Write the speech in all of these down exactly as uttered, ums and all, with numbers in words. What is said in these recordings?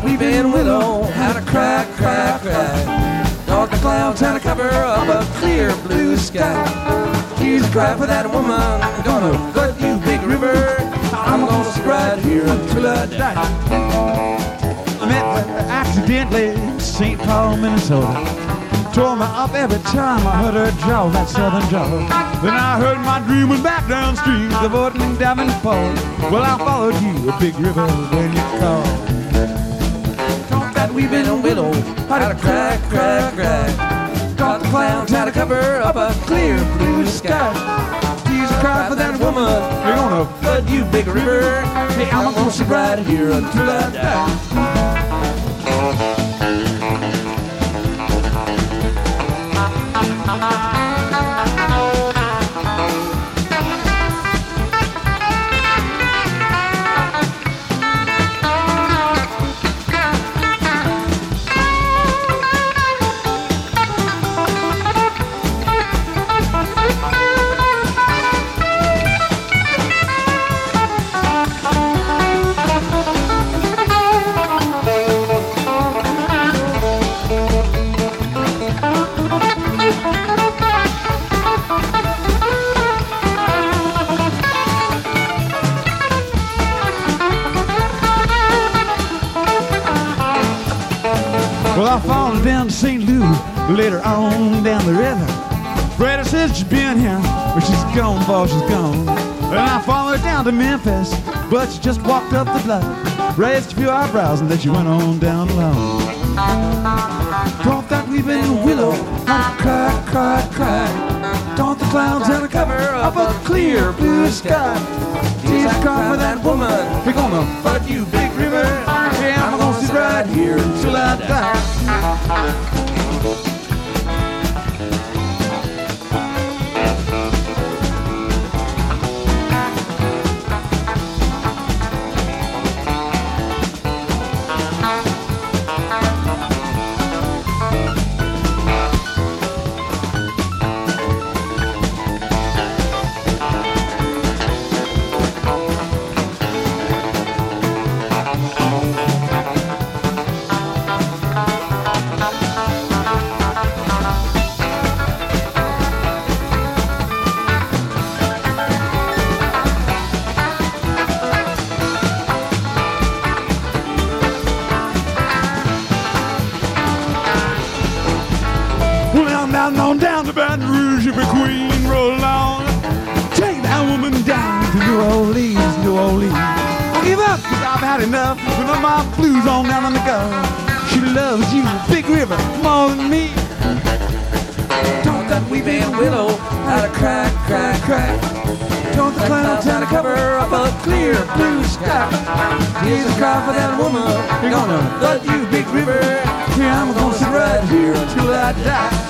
weeping willow had a cry, cry, cry. Dark clouds had a cover of a clear blue sky. She's a cry for that woman, gonna flood you big river. I'm gonna sit right here until I die. I met her accidentally in Saint Paul, Minnesota. Tore me up every time I heard her drawl, that southern drawl. Then I heard my dream went back downstream, the voting in Davenport. Well, I followed you, a big river, when you called. Talk that weeping willow had a cry, cry, cry. Got the clouds had a cover up a clear blue sky. She's a cry for that woman, you're gonna flood you big river. Hey, I'm gonna sit right here until I die. Well, I followed down to Saint Louis, later on down the river. Freddie says she's been here, but she's gone, boy, she's gone. And I followed down to Memphis, but she just walked up the block, raised a few eyebrows, and then she went on down alone. Don't that weeping willow, not cry, cry, cry. Don't the clouds have a cover of a clear blue sky. She's a cry for that woman, we're gonna flood you big river. Yeah, I'm gonna sit right here until I die. Down on down to Baton Rouge, if a queen roll on. Take that woman down to New Orleans, New Orleans. I give up, cause I've had enough. Put on my blues on down on the go. She loves you, Big River, more than me. Don't that weeping willow had a cry, cry, cry. Don't the clouds had a cover of a clear blue sky. Here's a cry for that woman, you're gonna flood you, Big River. Yeah, I'm gonna sit right here until I die.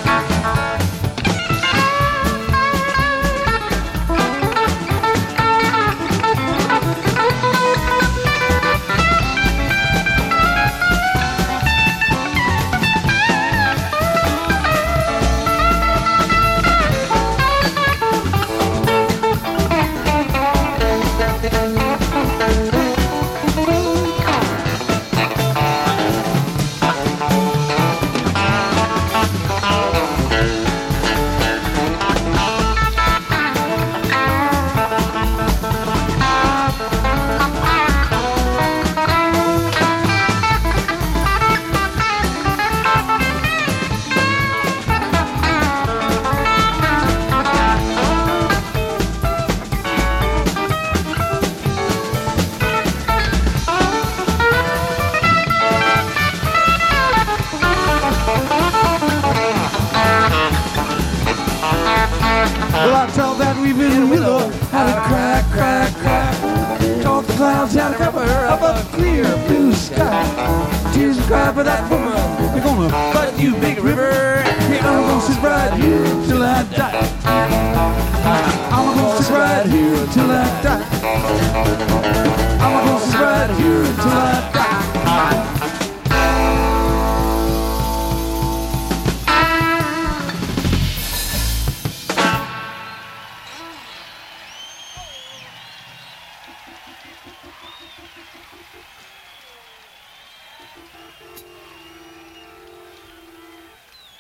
Well, I told that weeping willow had a cry, cry, cry. Talk the clouds had a cover of a clear blue sky. Tears cry for that woman, You're gonna flood you, Big River. Yeah, I'm gonna sit right here till I die. I'm gonna sit right here till I die. I'm gonna sit right here till I die.